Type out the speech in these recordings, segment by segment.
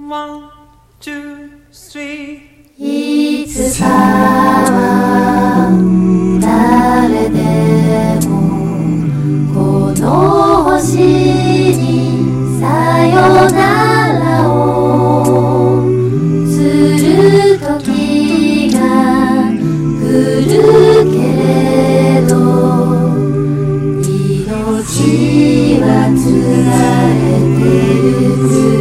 One, two, three. いつかは誰でもこの星にさよならをする時が来るけれど、命はつがれてゆく。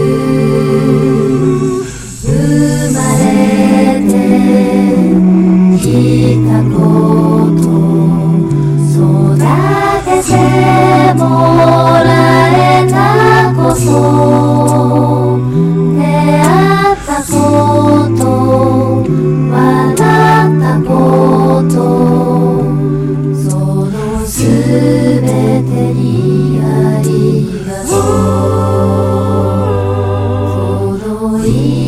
生まれてきたこと育ててもらえたこと出会ったこと笑ったことそのすべてにありがとう。この